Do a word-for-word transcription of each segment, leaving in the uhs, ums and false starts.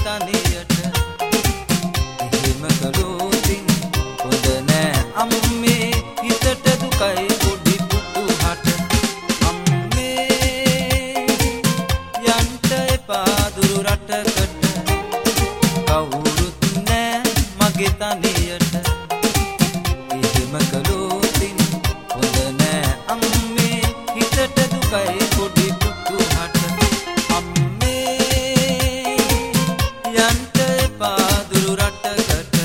තනියට එහෙම කළොතින් හොඳ නෑ අම්මේ හිතට දුකයි පොඩි පුතුහට අම්මේ යන්ට එපා දුරු රටකට කවුරුත් නෑ මගේ තනියට එහෙම කළොතින් හොඳ නෑ අම්මේ හිතට දුකයි පොඩි පුතුහට අම්මේ යන්ට එපා දුරු රටකට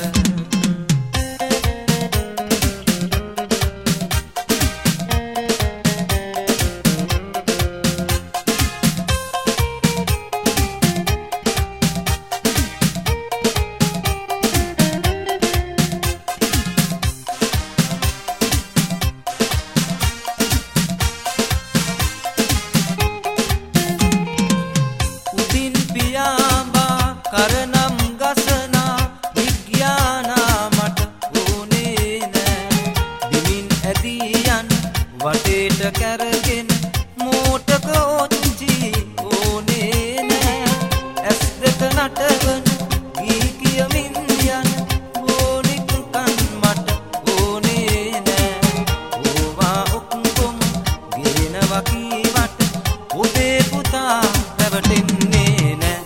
කරනම් ගසනා විඥානා මට ඕනේ නෑ දිමින් ඇදී යන වටේට කැරගෙන මෝටක ඔච්චි ඕනේ නෑ ඇස් දෙක නටවන ගී කියමින් යන ඕනික් කන් මට ඕනේ නෑ ඕවා ඔක්කොම ගෙනවා කීවට ඔබේ පුතා රැවටෙන්නේ නෑ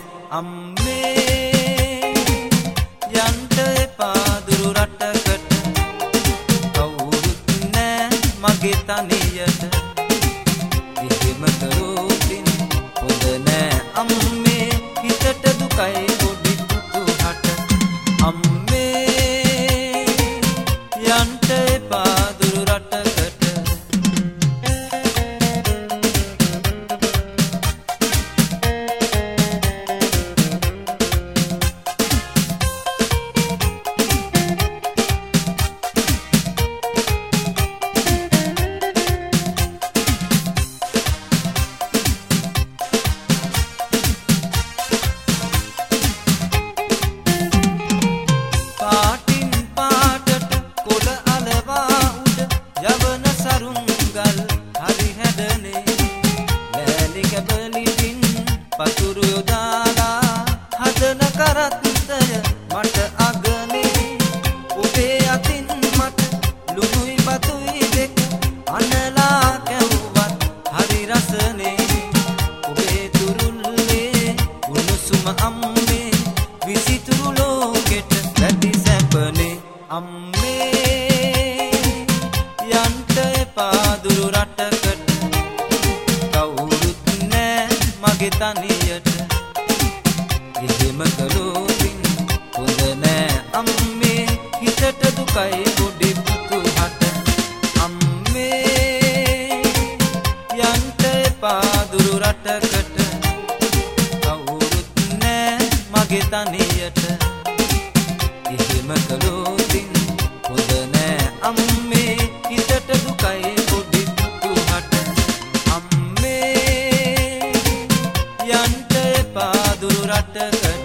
අම්මේ යන්ට එපා දුරු රටකට කවුරුත් නෑ මගේ තනියට එහෙම කළොතින් හොඳ නෑ අම්මේ හිතට දුකයි පොඩි පුතුහට අම්මේ යන්ට එපා දුරු රටකට පාටින් පාටට කොළ අලවා උඩ යවන සරුංගල් හරි හැදනේ ලෑලි කැබලිටින් පතුරු යොදාලා හදන කරත්තය මට අගනේ ඔබේ අතින් මට ලුණුයි බතුයි දෙක අනලා කැවුවත් හරි රසනේ ඔබේ තුරුල්ලේ උණුසුම අම්මේ විසිතුරු ලෝකෙට වැඩි සැපනේ අම්මේ යන්ට එපා දුරු රටකට කවුරුත් නෑ මගේ තනියට එහෙම කළොතින් හොඳ නෑ අම්මේ හිතට දුකයි පොඩි පුතුහට අම්මේ යන්ට එපා දුරු රටකට කවුරුත් නෑ මගේ තනියට එහෙම කළොතින් හොඳ නෑ අම්මේ හිතට දුකයි පොඩි පුතුහට අම්මේ යන්ට එපා දුරු රටකට